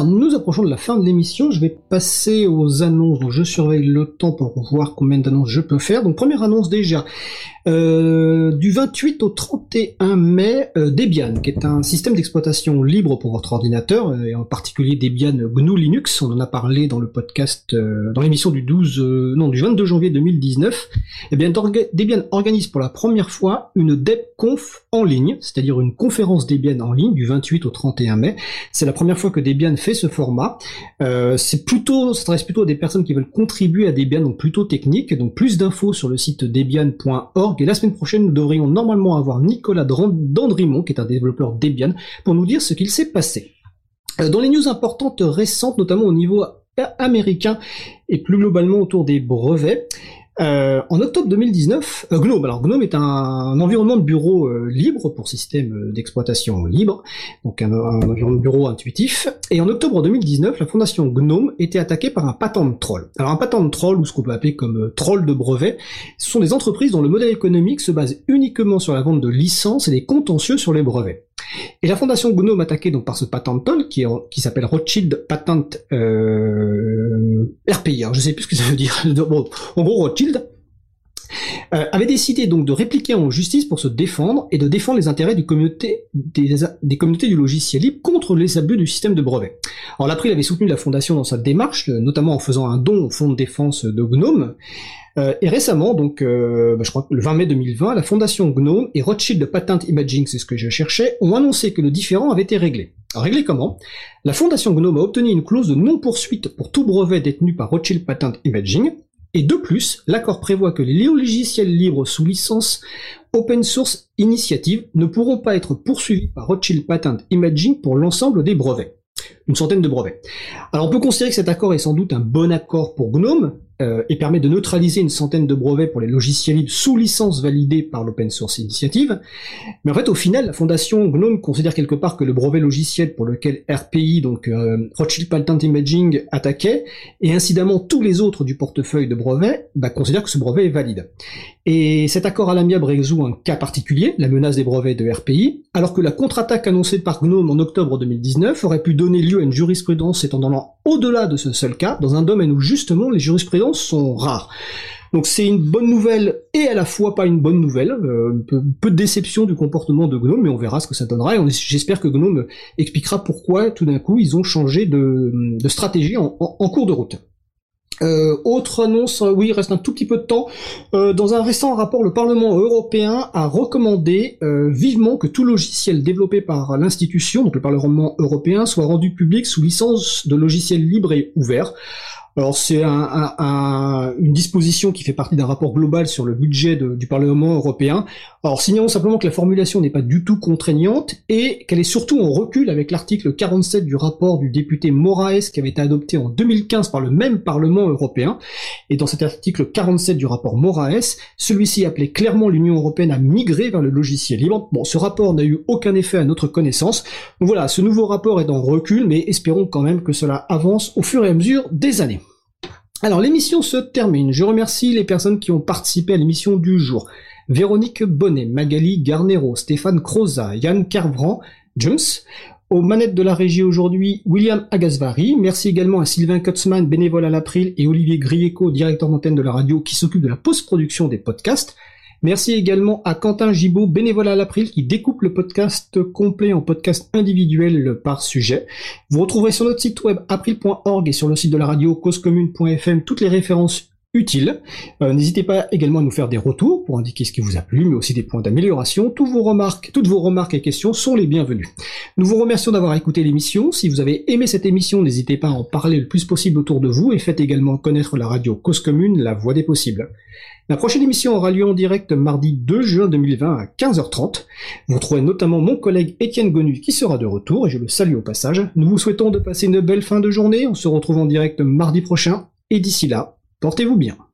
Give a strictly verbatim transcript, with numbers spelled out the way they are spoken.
Alors, nous nous approchons de la fin de l'émission, je vais passer aux annonces, donc je surveille le temps pour voir combien d'annonces je peux faire. Donc, première annonce déjà, euh, du vingt-huit au trente et un mai, euh, Debian, qui est un système d'exploitation libre pour votre ordinateur, euh, et en particulier Debian G N U Linux, on en a parlé dans le podcast, euh, dans l'émission du douze, euh, non, du vingt-deux janvier deux mille dix-neuf. Eh bien, Debian organise pour la première fois une DebConf en ligne, c'est-à-dire une conférence Debian en ligne du vingt-huit au trente et un mai. C'est la première fois que Debian fait ce format. Euh, c'est plutôt, ça s'adresse plutôt à des personnes qui veulent contribuer à Debian, donc plutôt technique. Donc plus d'infos sur le site debian point org. Et la semaine prochaine, nous devrions normalement avoir Nicolas Dandrimont, qui est un développeur Debian, pour nous dire ce qu'il s'est passé. Euh, dans les news importantes récentes, notamment au niveau américain et plus globalement autour des brevets, Euh, en octobre deux mille dix-neuf, euh, GNOME, alors GNOME est un, un environnement de bureau euh, libre pour système d'exploitation libre, donc un, un environnement de bureau intuitif, et en octobre deux mille dix-neuf, la fondation GNOME était attaquée par un patent troll. Alors un patent troll, ou ce qu'on peut appeler comme euh, troll de brevet, ce sont des entreprises dont le modèle économique se base uniquement sur la vente de licences et des contentieux sur les brevets. Et la fondation GNOME attaquée donc par ce patent troll, qui, est, qui s'appelle Rothschild Patent euh, R P I, alors je sais plus ce que ça veut dire, bon, en gros Rothschild, euh, avait décidé donc de répliquer en justice pour se défendre et de défendre les intérêts du communauté, des, des communautés du logiciel libre contre les abus du système de brevet. Alors l'April avait soutenu la fondation dans sa démarche, notamment en faisant un don au fonds de défense de GNOME. Euh, et récemment, donc, euh, bah, je crois que le vingt mai deux mille vingt, la fondation GNOME et Rothschild Patent Imaging, c'est ce que je cherchais, ont annoncé que le différend avait été réglé. Alors, réglé comment? La fondation GNOME a obtenu une clause de non-poursuite pour tout brevet détenu par Rothschild Patent Imaging, et de plus, l'accord prévoit que les logiciels libres sous licence Open Source Initiative ne pourront pas être poursuivis par Rothschild Patent Imaging pour l'ensemble des brevets. Une centaine de brevets. Alors on peut considérer que cet accord est sans doute un bon accord pour GNOME, euh, et permet de neutraliser une centaine de brevets pour les logiciels libres sous licence validée par l'Open Source Initiative. Mais en fait, au final, la fondation GNOME considère quelque part que le brevet logiciel pour lequel R P I, donc euh, Rothschild Patent Imaging, attaquait, et incidemment tous les autres du portefeuille de brevets, bah, considèrent que ce brevet est valide. Et cet accord à l'amiable résout un cas particulier, la menace des brevets de R P I, alors que la contre-attaque annoncée par GNOME en octobre deux mille dix-neuf aurait pu donner lieu à une jurisprudence s'étendant au-delà de ce seul cas, dans un domaine où justement les jurisprudences sont rares. Donc c'est une bonne nouvelle et à la fois pas une bonne nouvelle, euh, un peu, peu de déception du comportement de GNOME, mais on verra ce que ça donnera, et on, j'espère que GNOME expliquera pourquoi tout d'un coup ils ont changé de, de stratégie en, en, en cours de route. Euh, autre annonce, oui, il reste un tout petit peu de temps. Euh, dans un récent rapport, le Parlement européen a recommandé euh, vivement que tout logiciel développé par l'institution, donc le Parlement européen, soit rendu public sous licence de logiciel libre et ouvert. Alors c'est un, un, un, une disposition qui fait partie d'un rapport global sur le budget de, du Parlement européen. Alors signalons simplement que la formulation n'est pas du tout contraignante et qu'elle est surtout en recul avec l'article quarante-sept du rapport du député Moraes qui avait été adopté en deux mille quinze par le même Parlement européen. Et dans cet article quarante-sept du rapport Moraes, celui-ci appelait clairement l'Union européenne à migrer vers le logiciel libre. Bon, ce rapport n'a eu aucun effet à notre connaissance. Donc voilà, ce nouveau rapport est en recul, mais espérons quand même que cela avance au fur et à mesure des années. Alors l'émission se termine. Je remercie les personnes qui ont participé à l'émission du jour. Véronique Bonnet, Magali Garnero, Stéphane Croza, Yann Carvran, Jones. Aux manettes de la régie aujourd'hui, William Agasvari. Merci également à Sylvain Kotzmann, bénévole à l'April, et Olivier Grieco, directeur d'antenne de la radio, qui s'occupe de la post-production des podcasts. Merci également à Quentin Gibaud, bénévole à l'April, qui découpe le podcast complet en podcast individuel par sujet. Vous retrouverez sur notre site web april point org et sur le site de la radio cause commune point f m toutes les références utiles. Euh, n'hésitez pas également à nous faire des retours pour indiquer ce qui vous a plu, mais aussi des points d'amélioration. Toutes vos remarques, toutes vos remarques et questions sont les bienvenues. Nous vous remercions d'avoir écouté l'émission. Si vous avez aimé cette émission, n'hésitez pas à en parler le plus possible autour de vous et faites également connaître la radio Cause Commune, la voix des possibles. La prochaine émission aura lieu en direct mardi deux juin deux mille vingt à quinze heures trente. Vous trouverez notamment mon collègue Étienne Gonu qui sera de retour et je le salue au passage. Nous vous souhaitons de passer une belle fin de journée. On se retrouve en direct mardi prochain et d'ici là, portez-vous bien.